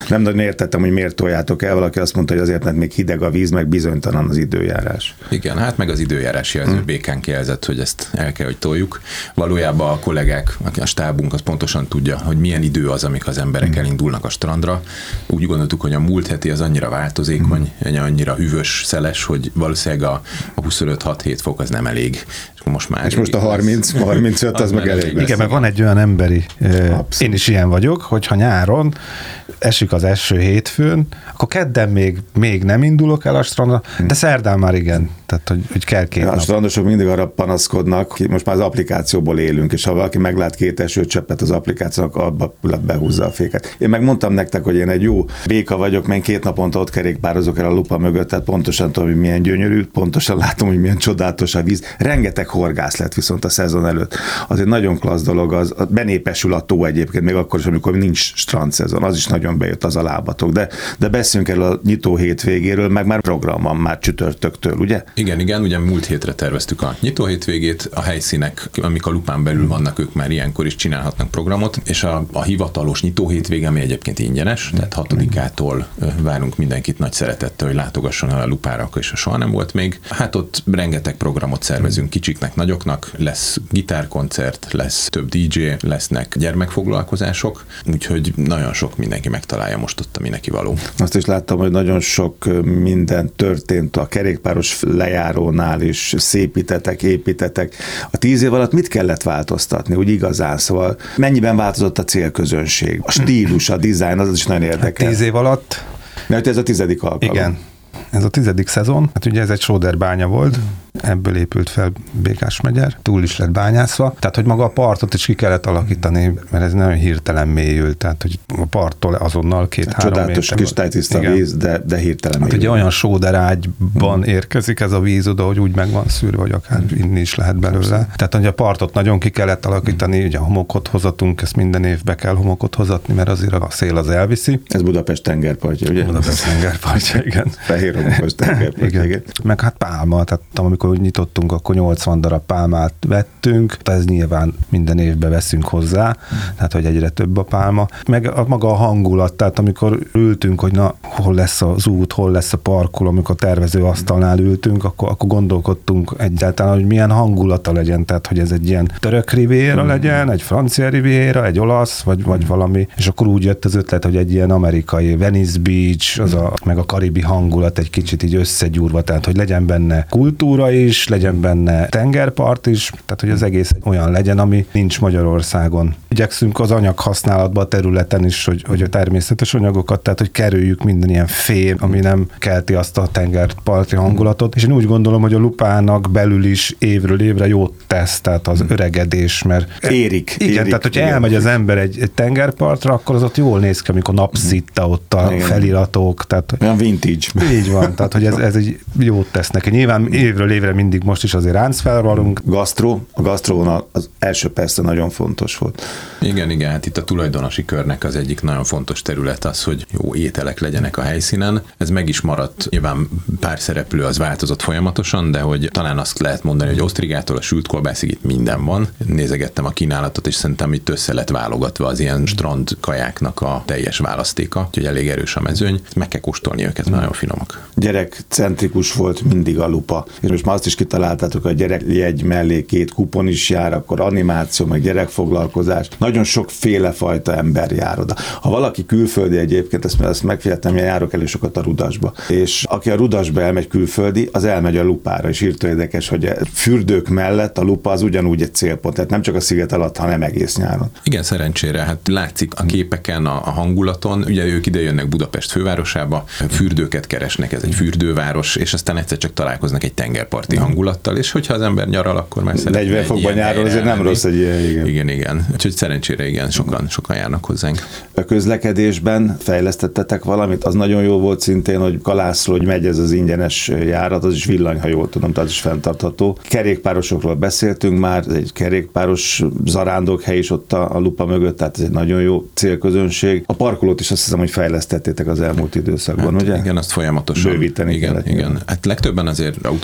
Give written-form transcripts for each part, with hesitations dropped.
Nem nagyon értettem, hogy miért toljátok el. Valaki azt mondta, hogy azért, mert még hideg a víz, meg bizonytalan az időjárás. Igen, hát meg az időjárás jelző békánk jelzett, hogy ezt el kell, hogy toljuk. Valójában a kollégák, a stábunk az pontosan tudja, hogy milyen idő az, amik az emberek elindulnak a strandra. Úgy gondoltuk, hogy a múlt heti az annyira változékony, annyira hűvös, szeles, hogy valószínűleg a 25-6-7 fok az nem elég. Most a 30-35 az meg elég. Igen, mert van egy olyan emberi, én is ilyen vagyok, hogyha nyáron esik az eső hétfőn, akkor kedden még nem indulok el a strandra, de szerdán már igen. Tehát, hogy kell 2 nap. A strandosok mindig arra panaszkodnak, most már az applikációból élünk, és ha valaki meglát 2 esőcseppet az applikációnak, abba behúzza a féket. Én megmondtam nektek, hogy én egy jó béka vagyok, mert 2 naponta ott kerékpározok el a lupa mögött, tehát pontosan tudom, hogy milyen gyönyörű, pontosan látom, hogy milyen csodálatos a víz. Rengeteg horgász lett viszont a szezon előtt. Az egy nagyon klassz dolog, az benépesül a tó egyébként, még akkor is, amikor nincs strandszezon, az is nagyon bejött az a lábatok. De beszéljünk el a nyitó hétvégéről, meg már program van már csütörtöktől, ugye? Igen, ugye múlt hétre terveztük a nyitó hétvégét, a helyszínek, amik a lupán belül vannak, ők már ilyenkor is csinálhatnak programot, és a hivatalos nyitó hétvége, ami egyébként ingyenes, tehát 6-ától várunk mindenkit nagy szeretettel, hogy látogasson el a lupára, és soha nem volt még. Hát ott rengeteg programot szervezünk kicsiknek, nagyoknak, lesz gitárkoncert, lesz több DJ, lesznek gyermekfoglalkozások, úgyhogy nagyon sok mindenki megtalálja most ott, ami neki való. Azt is láttam, hogy nagyon sok minden történt a kerékpáros lejárónál is, szépítetek, építetek. A 10 év alatt mit kellett változtatni, úgy igazán? Szóval mennyiben változott a célközönség? A stílus, a dizájn, az is nagyon érdekel. 10 év alatt? Mert ez a 10. alkalom. Igen. Ez a 10. szezon, hát ugye ez egy sóderbánya volt, ebből épült fel Békás-megyer, túl is lett bányászva, tehát hogy maga a partot is ki kellett alakítani, mert ez nagyon hirtelen mélyült, tehát hogy a parttól azonnal 2-3 méter. Csodálatos kis tájtiszta víz, de hirtelen mélyült. Hát ugye olyan sóderágyban érkezik ez a víz oda, hogy úgy meg van szűrve, hogy akár inni is lehet belőle. Tehát hogy a partot nagyon ki kellett alakítani, ugye a homokot hozatunk, ezt minden évbe kell homokot hozatni, mert azért a szél az elviszi. Ez Budapest tengerpartja, ugye? Budapest tengerpartja, igen. Fehér homokos tengerpartja, igen. Meg hát pálma, tehát amikor úgy nyitottunk, akkor 80 darab pálmát vettünk, ez nyilván minden évben veszünk hozzá, tehát hogy egyre több a pálma. Meg maga a hangulat, tehát amikor ültünk, hogy na, hol lesz az út, hol lesz a parkoló, amikor a tervezőasztalnál ültünk, akkor gondolkodtunk egyáltalán, hogy milyen hangulata legyen, tehát hogy ez egy ilyen török riviera legyen, egy francia riviera, egy olasz, vagy valami, és akkor úgy jött az ötlet, hogy egy ilyen amerikai Venice Beach, meg a karibi hangulat egy kicsit így összegyúrva, tehát hogy legyen benne kultúra is, legyen benne tengerpart is, tehát hogy az egész olyan legyen, ami nincs Magyarországon. Igyekszünk az anyaghasználatban a területen is, hogy a természetes anyagokat, tehát hogy kerüljük minden ilyen fém, ami nem kelti azt a tengerparti hangulatot, és én úgy gondolom, hogy a lupának belül is évről évre jót tesz, tehát az öregedés, mert érik. Tehát hogyha elmegy az ember egy tengerpartra, akkor az ott jól néz ki, amikor napszitta ott a feliratok. Tehát, olyan vintage. Így van, tehát hogy ez egy jót tesz neki. Nyilván évről évre mindig most is azért ráncfelvarunk. A gasztróvonal az első persze nagyon fontos volt. Igen, hát itt a tulajdonosi körnek az egyik nagyon fontos terület az, hogy jó ételek legyenek a helyszínen. Ez meg is maradt, nyilván pár szereplő az változott folyamatosan, de hogy talán azt lehet mondani, hogy osztrigától a sült kolbászig itt minden van. Nézegettem a kínálatot, és szerintem itt össze lett válogatva az ilyen strand kajáknak a teljes választéka, úgyhogy elég erős a mezőny. Meg kell kóstolni őket, nagyon finomak. Gyerekcentrikus volt mindig a lupa. És most már azt is kitaláltátok, hogy a gyerekjegy mellé 2 kupon is jár, akkor animáció, meg gyerekfoglalkozás. Nagyon sokféle fajta ember jár oda. Ha valaki külföldi egyébként, ezt megfigyeltem, én járok elő sokat a Rudasba. És aki a Rudasba elmegy külföldi, az elmegy a lupára, és írtó érdekes, hogy fürdők mellett a lupa az ugyanúgy egy célpont, tehát nem csak a sziget alatt, hanem egész nyáron. Igen, szerencsére, hát látszik a képeken, a hangulaton, ugye ők ide jönnek Budapest fővárosába, fürdőket keresnek, ez egy fürdőváros, és aztán egyszer csak találkoznak egy tengerparti hangulattal, és hogyha az ember nyaral, akkor már szeretne 40 fokban nyáron azért nem rossz egy ilyen, igen. Úgyhogy szerencsére igen, sokan járnak hozzánk. A közlekedésben fejlesztettetek valamit? Az nagyon jó volt szintén, hogy Kalászról, hogy megy ez az ingyenes járat, az is villany, ha jól tudom, tehát az is fenntartható. Kerékpárosokról beszéltünk már, egy kerékpáros zarándokhely is ott a lupa mögött, tehát ez egy nagyon jó célközönség. A parkolót is azt hiszem, hogy fejlesztettétek az elmúlt időszakban, hát, ugye? Igen, azt folyamatosan. Bővíteni igen. Hát legtöbben azért autóval érkeznek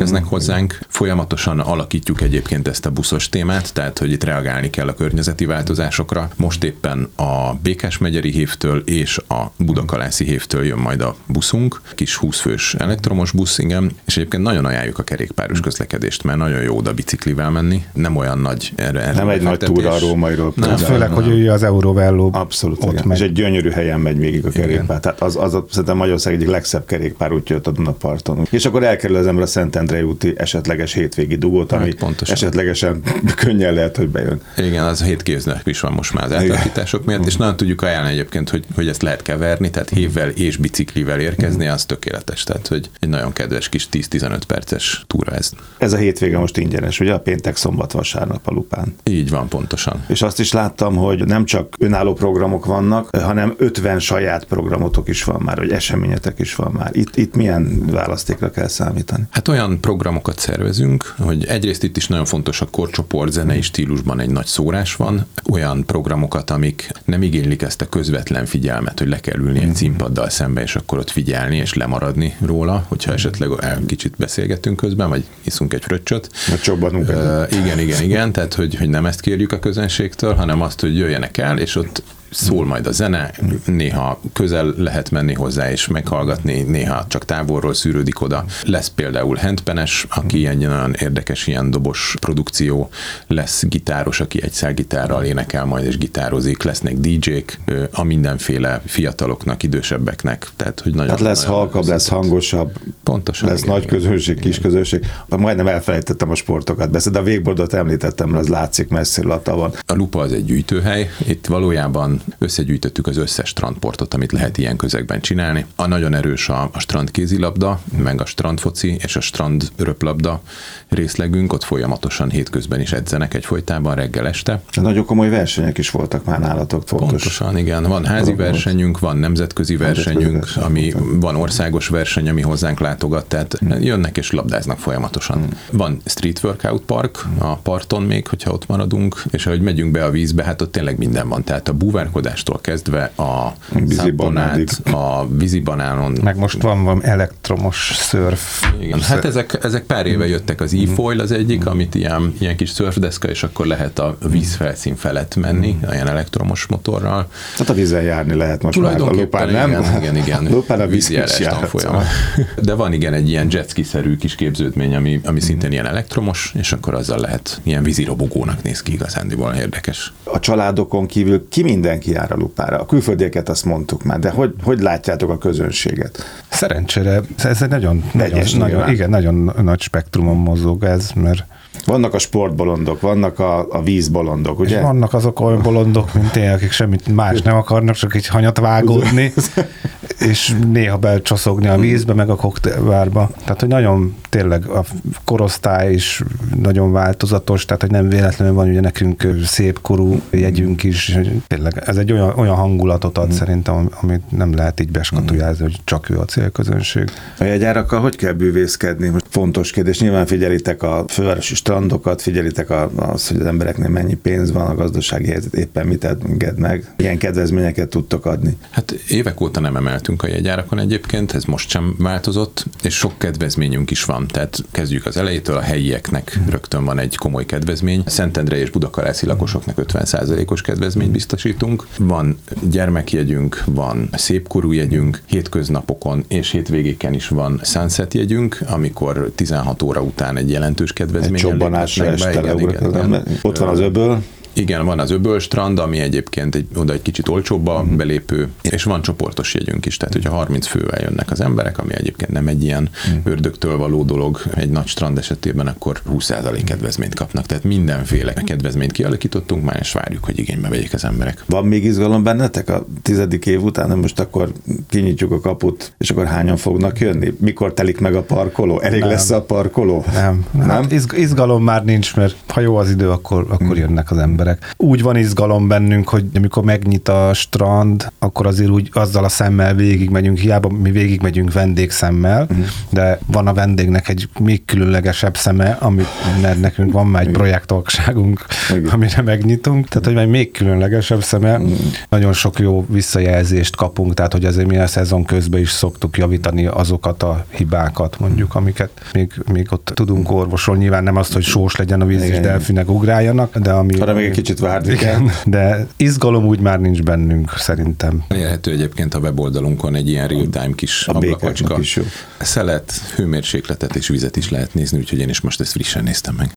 érkeznek hozzánk. Folyamatosan alakítjuk egyébként ezt a buszos témát, tehát hogy itt reagálni kell a környezeti változásokra. Most éppen a Békásmegyeri hévtől és a Budakalászi hévtől jön majd a buszunk, kis 20 fős elektromos busz, igen, és egyébként nagyon ajánljuk a kerékpáros közlekedést, mert nagyon jó oda biciklivel menni, nem olyan nagy erre. Nem egy nagy túra a Rómairól. Főleg, hogy ő az Eurovelló. Abszolút, igen. És egy gyönyörű helyen megy végig a kerékpár. Tehát az szerintem Magyarország egyik legszebb kerékpárútja a Dunaparton. És akkor elkerül az ember a Szentendrei úti esetleges hétvégi dugót, ami esetlegesen könnyen lehet, hogy bejön. Igen, az 7 kéznek is van most már az átalakítások miatt, és nagyon tudjuk ajánlani egyébként, hogy ezt lehet keverni, tehát hévvel és biciklivel érkezni, az tökéletes. Tehát, hogy egy nagyon kedves kis 10-15 perces túra ez. Ez a hétvége most ingyenes, ugye? A péntek, szombat, vasárnap a Lupán. Így van, pontosan. És azt is láttam, hogy nem csak önálló programok vannak, hanem 50 saját programotok is van már, vagy eseményetek is van már. Itt milyen választékra kell számítani? Hát olyan programokat szervezünk, hogy egyrészt itt is nagyon fontos a korcsoport, zenei stílusban egy nagy szórás van, olyan programokat, amik nem igénylik ezt a közvetlen figyelmet, hogy le kell ülni egy színpaddal szembe, és akkor ott figyelni, és lemaradni róla, hogyha esetleg kicsit beszélgetünk közben, vagy iszunk egy fröccsöt. Vagy csobbanunk. Igen, tehát hogy nem ezt kérjük a közönségtől, hanem azt, hogy jöjjenek el, és ott szól majd a zene, néha közel lehet menni hozzá és meghallgatni, néha csak távolról szűrődik oda. Lesz például handpenes, aki egy nagyon érdekes ilyen dobos produkció, lesz gitáros, aki egy szálgitárral énekel majd és gitározik, lesznek DJ-k, a mindenféle fiataloknak, idősebbeknek. Tehát, hogy nagyon, lesz nagyon halkabb, lesz hangosabb, pontosan, lesz nagy közönség, kis közönség. Majdnem elfelejtettem a sportokat, de a wakeboardot említettem, mert az látszik messziről a tavon. A Lupa az egy gyűjtőhely, itt valójában összegyűjtöttük az összes strandportot, amit lehet ilyen közegben csinálni. A nagyon erős a strand kézilabda, meg a strandfoci és a strand röplabda részlegünk, ott folyamatosan hétközben is edzenek egyfolytában reggel este. Nagyon komoly versenyek is voltak már nálatok, fontos. Pontosan, igen. Van házi versenyünk, van nemzetközi versenyünk, van országos verseny, ami hozzánk látogat, tehát jönnek és labdáznak folyamatosan. Van street workout park a parton még, hogyha ott maradunk, és ahogy megyünk be a vízbe, hát ott tényleg minden van, tehát a búvárkodástól kezdve a szapponát, a vízibanánon. Meg most van valami elektromos szörf. Igen, hát ezek pár éve jöttek, az e-foil az egyik, amit ilyen kis szörfdeszka, és akkor lehet a vízfelszín felett menni, ilyen elektromos motorral. Hát a vízen járni lehet most már. A Lupán nem? Igen. Lupán a vízjárás tanfolyam. De van igen egy ilyen jetski-szerű kis képződmény, ami szintén ilyen elektromos, és akkor azzal lehet ilyen vízirobogónak néz ki igazándiból, érdekes. A családokon kívül ki mindenki jár a Lupára? A külföldieket azt mondtuk már, de hogy látjátok a közönséget? Szerencsére ez egy nagyon nagy spektrumon mozog ez, mert vannak a sportbolondok, vannak a vízbolondok, ugye? És vannak azok olyan bolondok, mint én, akik semmit más nem akarnak, csak egy hanyat vágódni, és néha becsoszogni a vízbe, meg a koktélbárba. Tehát, hogy nagyon tényleg a korosztály is nagyon változatos, tehát, hogy nem véletlenül van ugye nekünk szépkorú jegyünk is. Tényleg ez egy olyan hangulatot ad szerintem, amit nem lehet így beskatujázni, hogy csak ő a célközönség. A jegyárakkal hogy kell bűvészkedni? Most fontos kérdés. Nyilván figyelitek a fővárosi strandokat, figyelitek az, hogy az embereknél mennyi pénz van, a gazdasági helyzet éppen mit enged meg. Ilyen kedvezményeket tudtok adni? Hát évek óta nem emeltünk a jegyárakon egyébként, ez most sem változott, és sok kedvezményünk is van. Tehát kezdjük az elejétől, a helyieknek rögtön van egy komoly kedvezmény. Szentendrei és Budakalászi lakosoknak 50%-os kedvezményt biztosítunk. Van gyermekjegyünk, van szépkorú jegyünk, hétköznapokon és hétvégéken is van sunset jegyünk, amikor 16 óra után egy jelentős kedvezmény. Egy csobbanásra este leugrok. Ott van az öböl. Igen, van az öbölstrand, ami egyébként oda egy kicsit olcsóbb a belépő, és van csoportos jegyünk is, tehát hogyha 30 fővel jönnek az emberek, ami egyébként nem egy ilyen ördögtől való dolog egy nagy strand esetében, akkor 20% kedvezményt kapnak, tehát mindenféle kedvezményt kialakítottunk már, és várjuk, hogy igénybe vegyék az emberek. Van még izgalom bennetek a 10. év után, most akkor kinyitjuk a kaput, és akkor hányan fognak jönni? Mikor telik meg a parkoló? Elég nem. Lesz a parkoló? Nem? Hát izgalom már nincs, mert ha jó az idő, akkor jönnek az emberek. emberek. Úgy van izgalom bennünk, hogy amikor megnyit a strand, akkor azért úgy azzal a szemmel végigmegyünk, hiába mi végigmegyünk vendégszemmel, de van a vendégnek egy még különlegesebb szeme, mert nekünk van már egy projektokságunk, amire megnyitunk, tehát hogy már még különlegesebb szeme. Nagyon sok jó visszajelzést kapunk, tehát hogy azért mi a szezon közben is szoktuk javítani azokat a hibákat, mondjuk, amiket még ott tudunk orvosolni. Nyilván nem azt, hogy sós legyen a víz, és delfinek ugráljanak, de arra még egy kicsit várni kell. De izgalom úgy már nincs bennünk, szerintem. Elérhető egyébként a weboldalunkon egy ilyen real-time kis ablakocska. Szelet, hőmérsékletet és vizet is lehet nézni, úgyhogy én is most ezt frissen néztem meg.